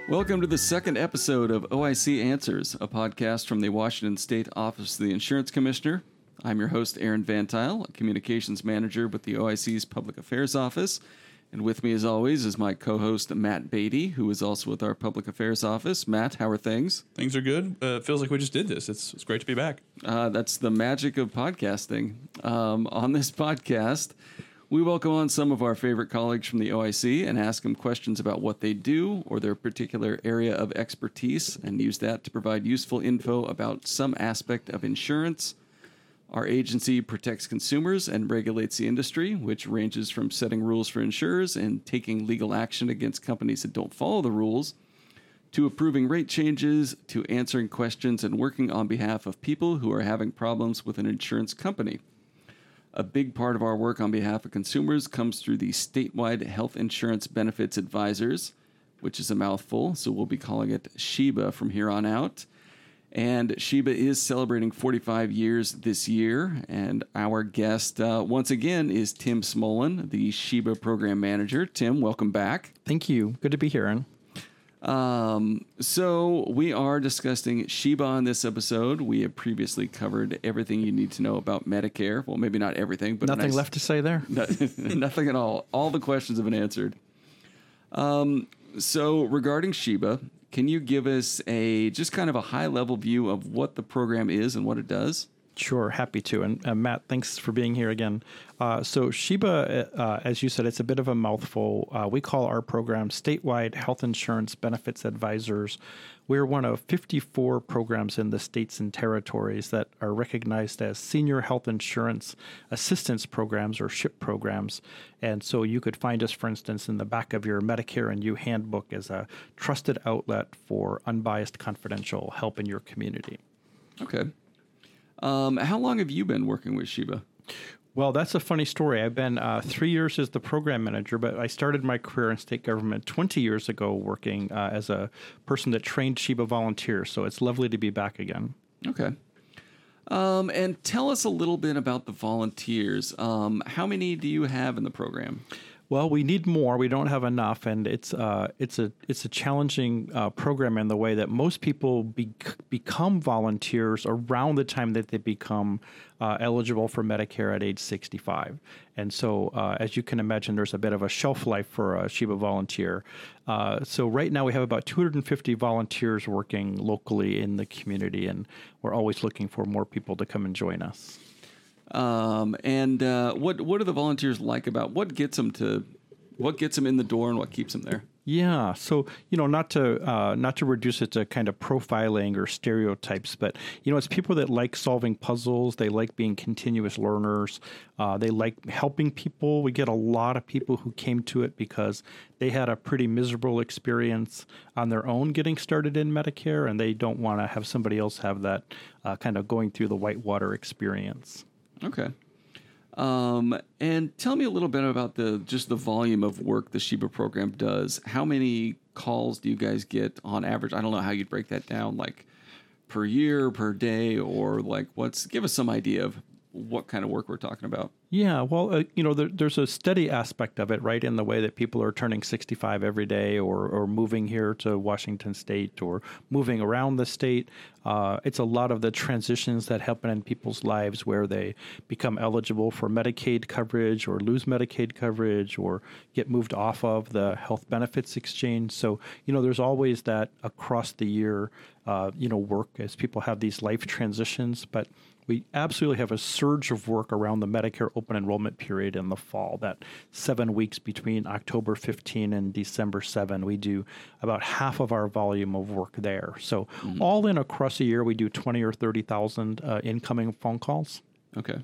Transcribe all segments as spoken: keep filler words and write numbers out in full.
Welcome to the second episode of O I C Answers, a podcast from the Washington State Office of the Insurance Commissioner. I'm your host, Aaron Van Tile, a communications manager with the O I C's Public Affairs Office. And with me, as always, is my co-host, Matt Beatty, who is also with our Public Affairs Office. Matt, how are things? Things are good. Uh, it feels like we just did this. It's, it's great to be back. Uh, that's the magic of podcasting. Um, on this podcast, we welcome on some of our favorite colleagues from the O I C and ask them questions about what they do or their particular area of expertise and use that to provide useful info about some aspect of insurance. Our agency protects consumers and regulates the industry, which ranges from setting rules for insurers and taking legal action against companies that don't follow the rules, to approving rate changes, to answering questions and working on behalf of people who are having problems with an insurance company. A big part of our work on behalf of consumers comes through the Statewide Health Insurance Benefits Advisors, which is a mouthful, so we'll be calling it SHEBA from here on out. And SHEBA is celebrating forty-five years this year, and our guest, uh, once again, is Tim Smolin, the SHEBA Program Manager. Tim, welcome back. Thank you. Good to be here, Aaron. Um, so we are discussing SHEBA on this episode. We have previously covered everything you need to know about Medicare. Well, maybe not everything, but nothing nice, left to say there. Nothing at all. All the questions have been answered. Um, so regarding SHEBA, can you give us a just kind of a high level view of what the program is and what it does? Sure, happy to. And uh, Matt, thanks for being here again. Uh, so SHEBA, uh, as you said, it's a bit of a mouthful. Uh, we call our program Statewide Health Insurance Benefits Advisors. We're one of fifty-four programs in the states and territories that are recognized as Senior Health Insurance Assistance Programs, or SHIP programs. And so you could find us, for instance, in the back of your Medicare and You handbook as a trusted outlet for unbiased, confidential help in your community. Okay. Um, how long have you been working with SHEBA? Well, that's a funny story. I've been uh, three years as the program manager, but I started my career in state government twenty years ago working uh, as a person that trained SHEBA volunteers. So it's lovely to be back again. Okay. Um, and tell us a little bit about the volunteers. Um, how many do you have in the program? Well, we need more. We don't have enough, and it's uh, it's a it's a challenging uh, program in the way that most people be- become volunteers around the time that they become uh, eligible for Medicare at age sixty-five. And so, uh, as you can imagine, there's a bit of a shelf life for a SHEBA volunteer. Uh, so right now we have about two hundred fifty volunteers working locally in the community, and we're always looking for more people to come and join us. Um, and uh, what what do the volunteers like about what gets them to what gets them in the door and what keeps them there? Yeah, so you know, not to uh, not to reduce it to kind of profiling or stereotypes, but you know, it's people that like solving puzzles. They like being continuous learners. Uh, they like helping people. We get a lot of people who came to it because they had a pretty miserable experience on their own getting started in Medicare, and they don't want to have somebody else have that uh, kind of going through the whitewater experience. Okay. Um, and tell me a little bit about the just the volume of work the SHEBA program does. How many calls do you guys get on average? I don't know how you'd break that down, like per year, per day, or like what's, give us some idea of what kind of work we're talking about. Yeah, well, uh, you know, there, there's a steady aspect of it, right, in the way that people are turning sixty-five every day or, or moving here to Washington State or moving around the state. Uh, it's a lot of the transitions that happen in people's lives where they become eligible for Medicaid coverage or lose Medicaid coverage or get moved off of the health benefits exchange. So, you know, there's always that across the year, uh, you know, work as people have these life transitions. But we absolutely have a surge of work around the Medicare open enrollment period in the fall, that seven weeks between October fifteenth and December seventh. We do about half of our volume of work there. So mm-hmm. all in across a year, we do twenty or thirty thousand uh, incoming phone calls. Okay.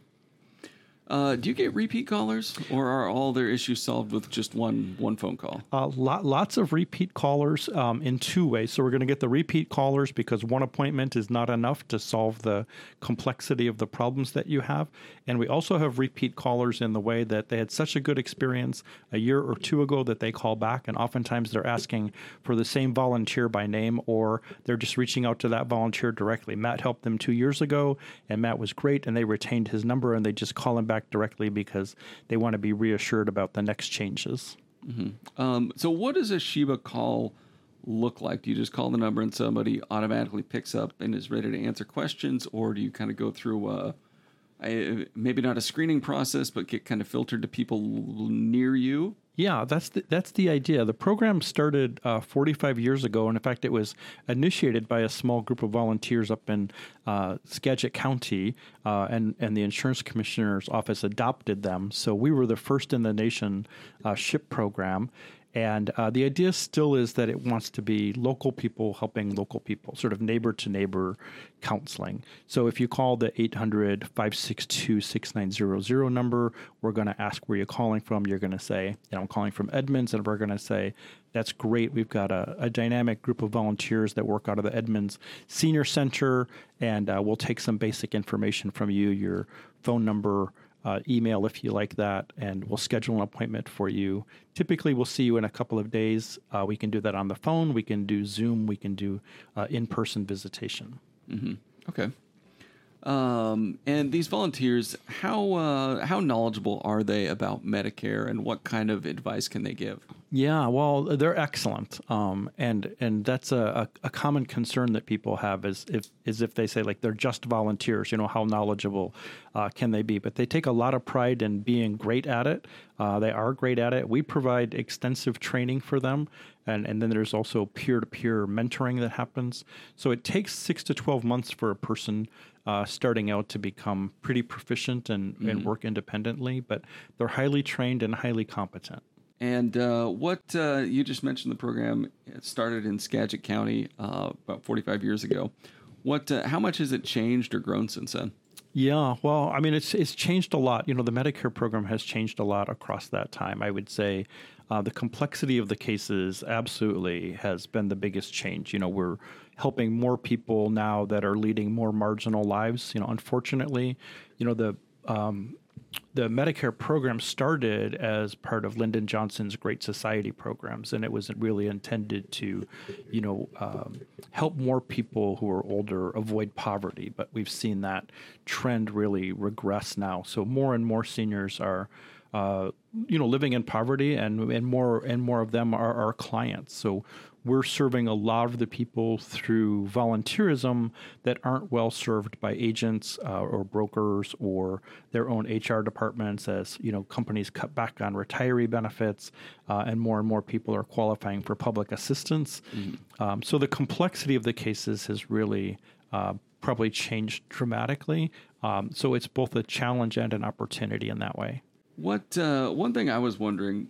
Uh, do you get repeat callers, or are all their issues solved with just one one phone call? Uh, lot, lots of repeat callers um, in two ways. So we're going to get the repeat callers because one appointment is not enough to solve the complexity of the problems that you have. And we also have repeat callers in the way that they had such a good experience a year or two ago that they call back, and oftentimes they're asking for the same volunteer by name, or they're just reaching out to that volunteer directly. Matt helped them two years ago, and Matt was great, and they retained his number, and they just call him back directly because they want to be reassured about the next changes. Mm-hmm. Um, so what does a SHEBA call look like? Do you just call the number and somebody automatically picks up and is ready to answer questions, or do you kind of go through a, a maybe not a screening process, but get kind of filtered to people near you? Yeah, that's the, that's the idea. The program started uh, forty-five years ago, and in fact, it was initiated by a small group of volunteers up in uh, Skagit County, uh, and and the insurance commissioner's office adopted them. So we were the first in the nation uh, SHIP program. And uh, the idea still is that it wants to be local people helping local people, sort of neighbor-to-neighbor counseling. So if you call the eight hundred, five six two, six nine zero zero number, we're going to ask where you're calling from. You're going to say, you know, I'm calling from Edmonds, and we're going to say, that's great. We've got a, a dynamic group of volunteers that work out of the Edmonds Senior Center, and uh, we'll take some basic information from you, your phone number, Uh, email if you like that, and we'll schedule an appointment for you. Typically, we'll see you in a couple of days. Uh, we can do that on the phone. We can do Zoom. We can do uh, in-person visitation. Mm-hmm. Okay. Um, and these volunteers, how uh, how knowledgeable are they about Medicare, and what kind of advice can they give? Yeah, well, they're excellent, um, and and that's a, a, a common concern that people have is if is if they say like they're just volunteers, you know, how knowledgeable uh, can they be? But they take a lot of pride in being great at it. Uh, they are great at it. We provide extensive training for them, and and then there's also peer-to-peer mentoring that happens. So it takes six to twelve months for a person uh, starting out to become pretty proficient and, mm-hmm. and work independently, but they're highly trained and highly competent. And uh, what uh, you just mentioned, the program it started in Skagit County uh, about forty-five years ago. What? Uh, how much has it changed or grown since then? Yeah, well, I mean, it's it's changed a lot. You know, the Medicare program has changed a lot across that time. I would say uh, the complexity of the cases absolutely has been the biggest change. You know, we're helping more people now that are leading more marginal lives. You know, unfortunately, you know, the um, the Medicare program started as part of Lyndon Johnson's Great Society programs, and it was really intended to, you know, um, help more people who are older avoid poverty. But we've seen that trend really regress now. So more and more seniors are, uh, you know, living in poverty, and and more and more of them are our clients. So we're serving a lot of the people through volunteerism that aren't well served by agents uh, or brokers or their own H R departments, as you know, companies cut back on retiree benefits, uh, and more and more people are qualifying for public assistance. Mm-hmm. Um, so the complexity of the cases has really uh, probably changed dramatically. Um, so it's both a challenge and an opportunity in that way. What uh, one thing I was wondering.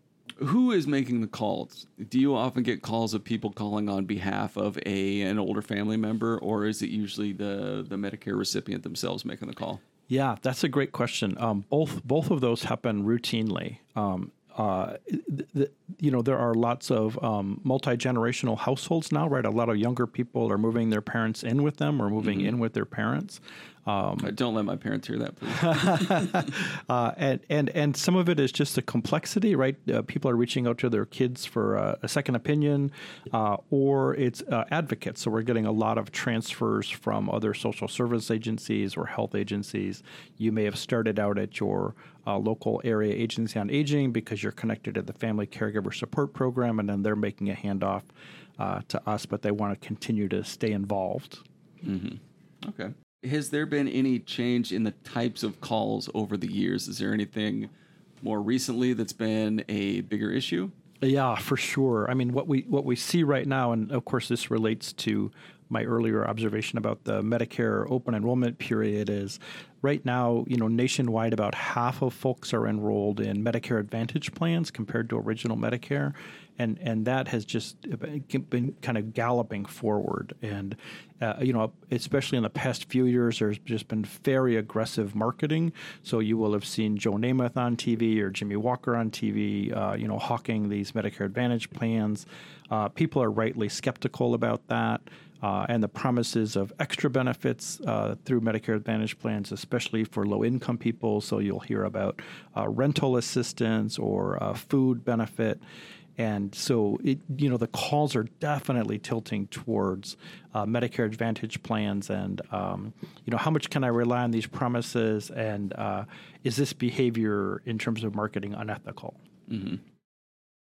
Who is making the calls? Do you often get calls of people calling on behalf of a an older family member, or is it usually the, the Medicare recipient themselves making the call? Yeah, that's a great question. Um, both both of those happen routinely. Um, uh, th- th- you know, there are lots of um, multi-generational households now, right? A lot of younger people are moving their parents in with them or moving mm-hmm. in with their parents. Um, Don't let my parents hear that, please. uh, and, and and some of it is just the complexity, right? Uh, people are reaching out to their kids for uh, a second opinion, uh, or it's uh, advocates. So we're getting a lot of transfers from other social service agencies or health agencies. You may have started out at your uh, local area agency on aging because you're connected to the Family Caregiver Support Program, and then they're making a handoff uh, to us, but they want to continue to stay involved. Mm-hmm. Okay. Has there been any change in the types of calls over the years? Is there anything more recently that's been a bigger issue? Yeah, for sure. I mean, what we what we see right now, and of course this relates to my earlier observation about the Medicare open enrollment period, is right now, you know, nationwide, about half of folks are enrolled in Medicare Advantage plans compared to original Medicare. And and that has just been kind of galloping forward. And, uh, you know, especially in the past few years, there's just been very aggressive marketing. So you will have seen Joe Namath on T V or Jimmy Walker on T V, uh, you know, hawking these Medicare Advantage plans. Uh, people are rightly skeptical about that. Uh, and the promises of extra benefits uh, through Medicare Advantage plans, especially for low-income people. So you'll hear about uh, rental assistance or uh, food benefit. And so, it, you know, the calls are definitely tilting towards uh, Medicare Advantage plans and, um, you know, how much can I rely on these promises, and uh, is this behavior in terms of marketing unethical? Mm-hmm.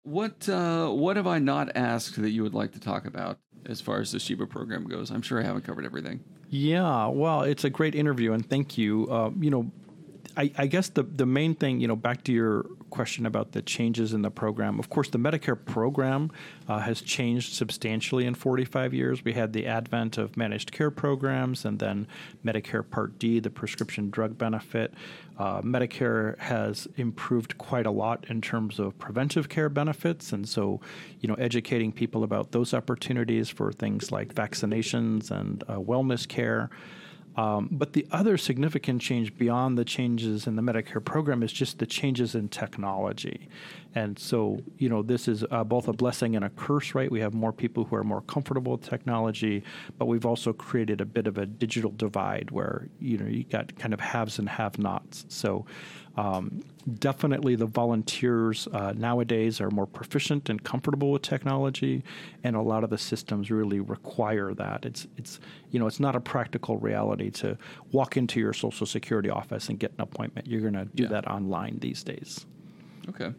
What uh, what have I not asked that you would like to talk about as far as the Sheba program goes? I'm sure I haven't covered everything. Yeah, well, it's a great interview, and thank you. Uh, you know, I, I guess the, the main thing, you know, back to your question about the changes in the program, of course, the Medicare program uh, has changed substantially in forty-five years. We had the advent of managed care programs and then Medicare Part D, the prescription drug benefit. Uh, Medicare has improved quite a lot in terms of preventive care benefits. And so, you know, educating people about those opportunities for things like vaccinations and uh, wellness care. Um, but the other significant change beyond the changes in the Medicare program is just the changes in technology. And so, you know, this is uh, both a blessing and a curse, right? We have more people who are more comfortable with technology, but we've also created a bit of a digital divide where, you know, you got kind of haves and have-nots. So um, definitely the volunteers uh, nowadays are more proficient and comfortable with technology, and a lot of the systems really require that. It's, it's you know, it's not a practical reality to walk into your Social Security office and get an appointment. You're going to do Yeah. that online these days. Okay.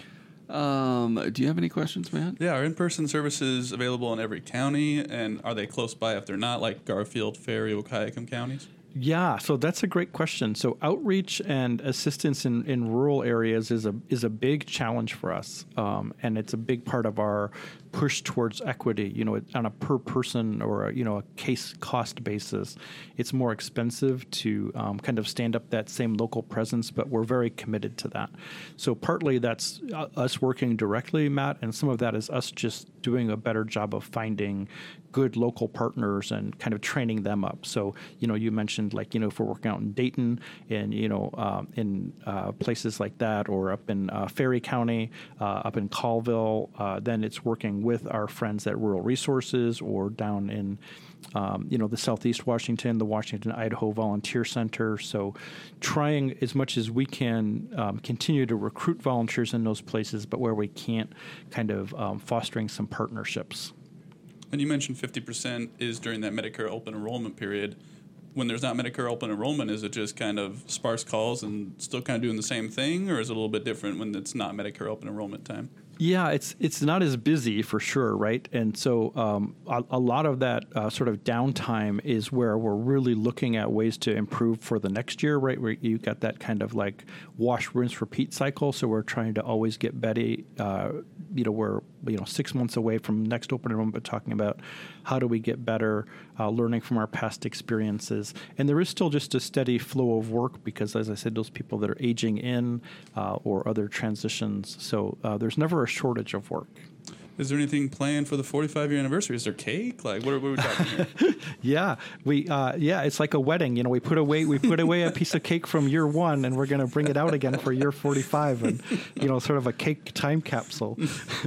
Um, do you have any questions, Matt? Yeah, are in-person services available in every county, and are they close by if they're not, like Garfield, Ferry, Wahkiakum counties? Yeah, so that's a great question. So outreach and assistance in, in rural areas is a is a big challenge for us, um, and it's a big part of our push towards equity. You know, on a per person or a, you know a case cost basis, it's more expensive to um, kind of stand up that same local presence, but we're very committed to that. So partly that's uh, us working directly, Matt, and some of that is us just doing a better job of finding good local partners and kind of training them up. So, you know, you mentioned like, you know, if we're working out in Dayton and, you know, um, in uh, places like that, or up in uh, Ferry County, uh, up in Colville, uh, then it's working with our friends at Rural Resources, or down in, um, you know, the Southeast Washington, the Washington, Idaho Volunteer Center. So trying as much as we can um, continue to recruit volunteers in those places, but where we can't, kind of um, fostering some partnerships. And you mentioned fifty percent is during that Medicare open enrollment period. When there's not Medicare open enrollment, is it just kind of sparse calls and still kind of doing the same thing, or is it a little bit different when it's not Medicare open enrollment time? Yeah, it's it's not as busy for sure, right? And so um, a, a lot of that uh, sort of downtime is where we're really looking at ways to improve for the next year, right? Where you got that kind of like wash, rinse, repeat cycle. So we're trying to always get better. Uh, you know, we're you know six months away from next open enrollment, but talking about how do we get better, uh, learning from our past experiences. And there is still just a steady flow of work because, as I said, those people that are aging in uh, or other transitions. So uh, there's never a shortage of work. Is there anything planned for the forty-five year anniversary? Is there cake? Like, what are, what are we talking here? yeah, we uh, yeah, it's like a wedding. You know, we put away we put away a piece of cake from year one, and we're going to bring it out again for year forty-five, and you know, sort of a cake time capsule.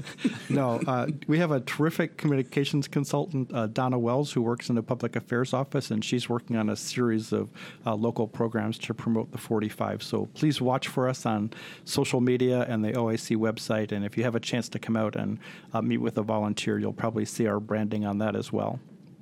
no, uh, we have a terrific communications consultant, uh, Donna Wells, who works in the public affairs office, and she's working on a series of uh, local programs to promote the forty-five. So please watch for us on social media and the O I C website, and if you have a chance to come out and Uh, meet with a volunteer, you'll probably see our branding on that as well.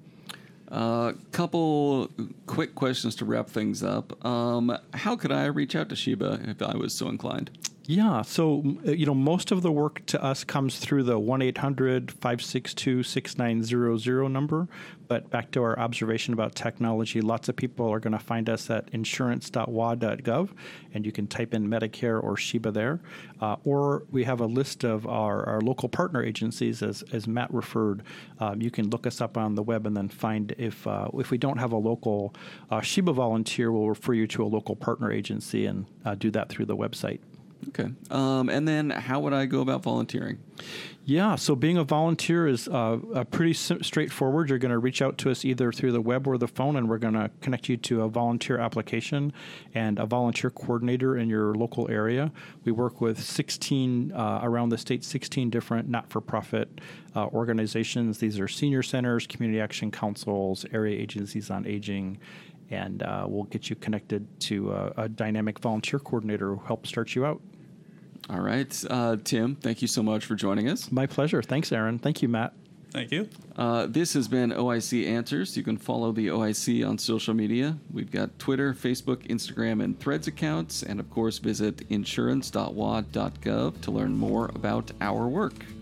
A uh, couple quick questions to wrap things up. Um, how could I reach out to Sheba if I was so inclined? Yeah, so, you know, most of the work to us comes through the one eight hundred, five six two, six nine zero zero number. But back to our observation about technology, lots of people are going to find us at insurance dot w a dot gov, and you can type in Medicare or Sheba there. Uh, or we have a list of our, our local partner agencies, as, as Matt referred. Um, you can look us up on the web and then find if, uh, if we don't have a local uh, Sheba volunteer, we'll refer you to a local partner agency and uh, do that through the website. Okay. Um, and then how would I go about volunteering? Yeah, so being a volunteer is uh, uh, pretty sim- straightforward. You're going to reach out to us either through the web or the phone, and we're going to connect you to a volunteer application and a volunteer coordinator in your local area. We work with sixteen, uh, around the state, sixteen different not-for-profit uh, organizations. These are senior centers, community action councils, area agencies on aging, and uh, we'll get you connected to a, a dynamic volunteer coordinator who will help start you out. All right. Uh, Tim, thank you so much for joining us. My pleasure. Thanks, Aaron. Thank you, Matt. Thank you. Uh, this has been O I C Answers. You can follow the O I C on social media. We've got Twitter, Facebook, Instagram, and Threads accounts. And of course, visit insurance dot w a d dot gov to learn more about our work.